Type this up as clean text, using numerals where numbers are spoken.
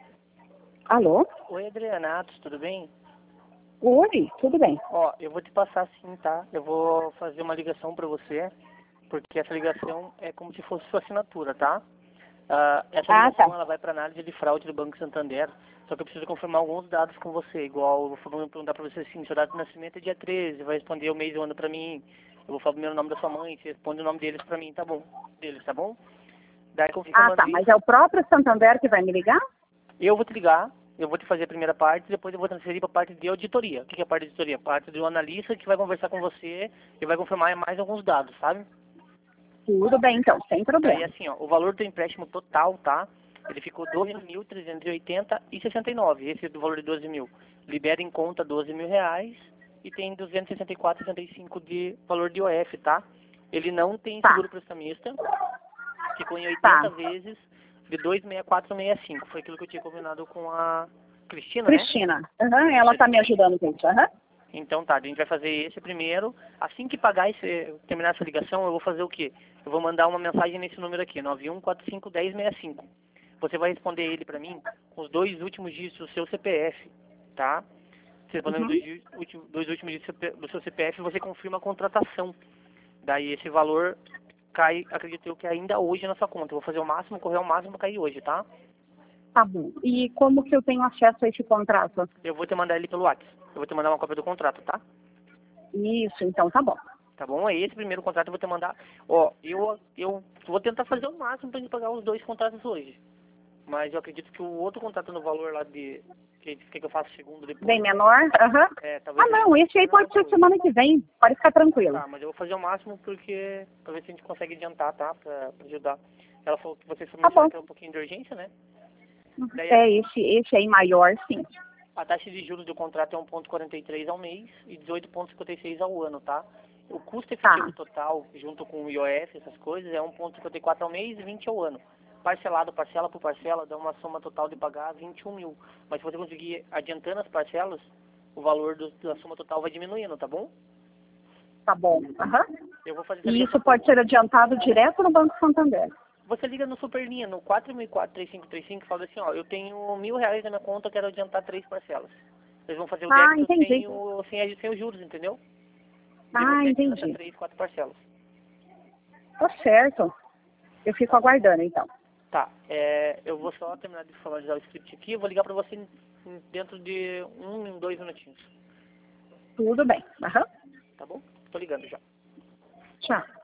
Alô? Oi, Adriana Atos, tudo bem? Oi, tudo bem? Ó, eu vou te passar sim, tá? Eu vou fazer uma ligação pra você, porque essa ligação é como se fosse sua assinatura, tá? Essa ligação, Tá. ela vai para análise de fraude do Banco Santander, só que eu preciso confirmar alguns dados com você, igual eu vou perguntar pra você assim, seu data de nascimento é dia 13, vai responder o mês e o ano pra mim, eu vou falar primeiro o nome da sua mãe, você responde o nome deles pra mim, tá bom? Deles, tá bom? Daí confirmando Tá. isso, Mas é o próprio Santander que vai me ligar? eu vou te ligar, eu vou te fazer a primeira parte, depois eu vou transferir para a parte de auditoria. O que é a parte de auditoria? A parte do analista que vai conversar com você e vai confirmar mais alguns dados, sabe? Tudo bem, então, sem Daí problema. assim, ó, o valor do empréstimo total, tá? Ele ficou 12.380,69. Esse é do valor de 12 mil. Libera em conta 12 mil reais e tem 264,65 de valor de IOF, tá? Ele não tem Tá, seguro prestamista, ficou em tá. 80 vezes de 264,65. Foi aquilo que eu tinha combinado com a Cristina, né? Cristina. Ela tá me ajudando com isso. Então tá, a gente vai fazer esse primeiro. Assim que pagar terminar essa ligação, eu vou fazer o quê? Eu vou mandar uma mensagem nesse número aqui, 91451065. Você vai responder ele pra mim com os dois últimos dígitos do seu CPF, tá? Você respondendo dois últimos dígitos do seu CPF, você confirma a contratação. Daí esse valor cai, acredito eu, que ainda hoje na sua conta. Eu vou fazer o máximo, correr o máximo pra cair hoje, tá? Tá bom. E como que eu tenho acesso a esse contrato? Eu vou te mandar ele pelo WhatsApp. Eu vou te mandar uma cópia do contrato, tá? Isso, então tá bom. Tá bom? É esse primeiro contrato que eu vou te mandar. Ó, eu vou tentar fazer o máximo pra gente pagar os dois contratos hoje. Mas eu acredito que o outro contrato no valor lá de... que eu faço segundo depois... Bem menor? Talvez... Não, esse aí pode ser semana que vem. Pode ficar tranquilo. Tá, mas eu vou fazer o máximo porque... Pra ver se a gente consegue adiantar, tá? Pra ajudar. Ela falou que vocês Tá bom. mencionaram que é um pouquinho de urgência, né? Daí, assim, Esse aí maior, sim. a taxa de juros do contrato é 1,43 ao mês e 18,56 ao ano, tá? O custo efetivo total, junto com o IOF, essas coisas, é 1,54 ao mês e 20 ao ano. Parcelado, parcela por parcela, dá uma soma total de pagar 21 mil. Mas se você conseguir adiantando as parcelas, o valor da soma total vai diminuindo, tá bom? Tá bom. Eu vou fazer essa E ligação. isso pode ser adiantado direto no Banco Santander. Você liga no Superlinha, no 4004-3535, e fala assim, ó, eu tenho R$ 1.000 na minha conta, quero adiantar 3 parcelas. Eles vão fazer o débito Entendi. sem os juros, entendeu? Entendi. 3, 4 parcelas. Tá certo. Eu fico aguardando, então. Tá, eu vou só terminar de formalizar o script aqui, eu vou ligar pra você dentro de 2 minutinhos. Tudo bem. Tá bom? Tô ligando já. Tchau.